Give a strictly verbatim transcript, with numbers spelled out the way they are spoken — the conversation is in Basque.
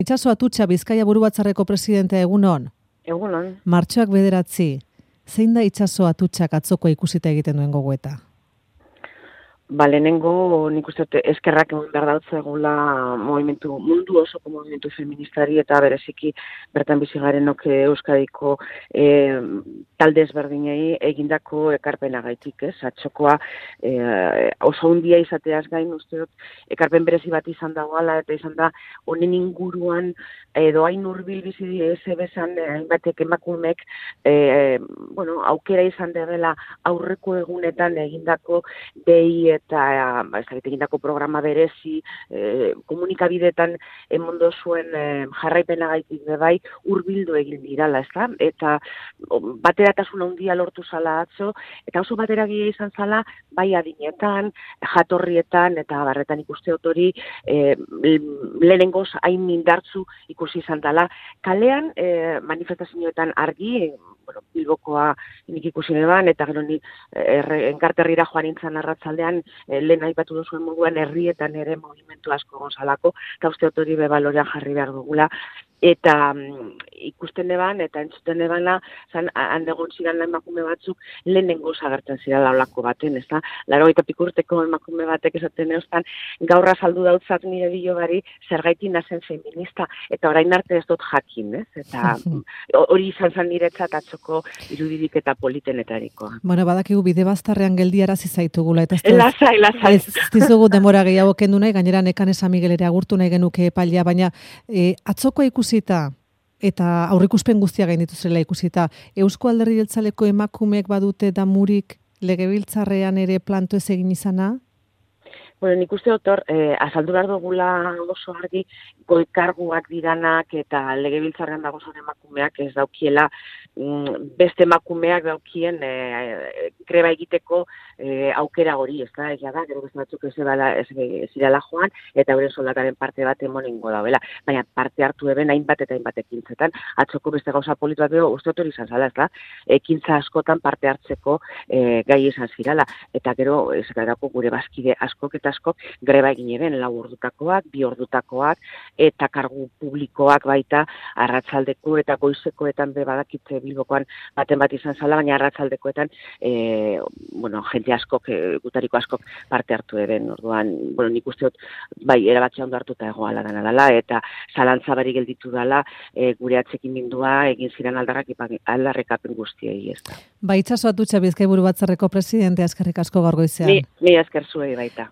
Itxaso Atutxa, Bizkaia Burubatzarreko presidentea, egunon. Egunon. Martxoak bederatzi, zein da Itxaso Atutxak atzoko ikusita egiten duen gogoeta? Ba, lehenengo nik uste dut eskerrak eman behar dautzegula movimentu, mundu osoko movimentu feministari eta bereziki bertan bizi garenok Euskadiko e, talde ezberdinei egindako ekarpenagaitik, ez? Atxokoa e, oso hundia izateaz gain uste dut ekarpen berezi bat izan dagoela eta izan da honen inguruan edo hain hurbil bizi ez bezan hainbatek emakumek e, bueno, aukera izan dela aurreko egunetan egindako dei eta ez da egindako programa berezi eh, komunikabideetan emondo zuen eh, jarraipenagaitik bai hurbildu egin dirala, ezta? Eta bateratasuna handia lortu zala atzo eta oso bateragia izan zala bai adinetan, jatorrietan eta barretan ikuste hori eh, lehenengoz hain indartzu ikusi izan dela. Kalean eh, manifestazioetan argi, bueno, Bilbokoa nik ikusi neban, eta gero ni enkarterrira joan nintzen arratzaldean, e, lehen aipatu duzuen moduan herrietan ere movimentu asko gozalako, eta uste hori bebalorean jarri behar dugula. Eta um, ikusten neban, eta entzuten nebana, zan, handegon ziren emakume batzuk, lehenengo agertzen ziren laulako baten, ez da? Laro eta pikurteko emakume batek esaten eustan, gaur azaldu dautzat nire bilobari, zergaiti nazen feminista, eta orain arte ez dut jakin, ez? Eta hori izan zan niretzat atzoko irudirik eta politenetarikoa. Bueno, badakigu bide baztarrean geldiarazi zaitugula, eta ez lasai, lasai. Ez dizugu denbora gehiago kendu nahi, gainera nekan San Miguel ere agurtu nahi genuke epailea, baina e, atzoko ikusita, eta aurrikuspen guztia gainditu zela ikusita, Eusko Alderdi Jeltzaleko emakumeek badute damurik legebiltzarrean ere planto ez egin izana? Bueno, nik uste dut hor, eh, azaldu behar dugula oso argi, goikarguak diranak eta legebiltzarrean dagozan emakumeak ez daukiela mm, beste emakumeak daukien eh, greba egiteko eh, aukera hori, ez da, egia da, gero beste batzuk ez zirala joan, eta hori soldataren parte bat emoningo dauela. Baina parte hartu eben hainbat eta hainbat ekintzetan, atzoko beste gauza politu bat edo, uste dut hori izan zala, ez da, ekintza askotan parte hartzeko eh, gai izan zirala, eta gero, ez garako gure bazkide askok eta askok greba egin eben, lau ordutakoak, bi ordutakoak, eta kargu publikoak baita arratsaldeko eta goizekoetan be badakitze Bilbokoan baten bat izan zala, baina arratsaldekoetan e, bueno, jente askok, e, gutariko askok parte hartu eben, orduan, bueno, nik uste dut, bai, erabatxe ondo hartuta egoala dana dela, eta zalantza barik gelditu dela, e, gure atxekimendua egin ziren aldarrekapen guztiei, ez da. Ba, Itxaso Atutxa, Bizkaia Burubatzarreko presidentea, eskerrik asko gaur goizean. Ni, ni esker zuei baita.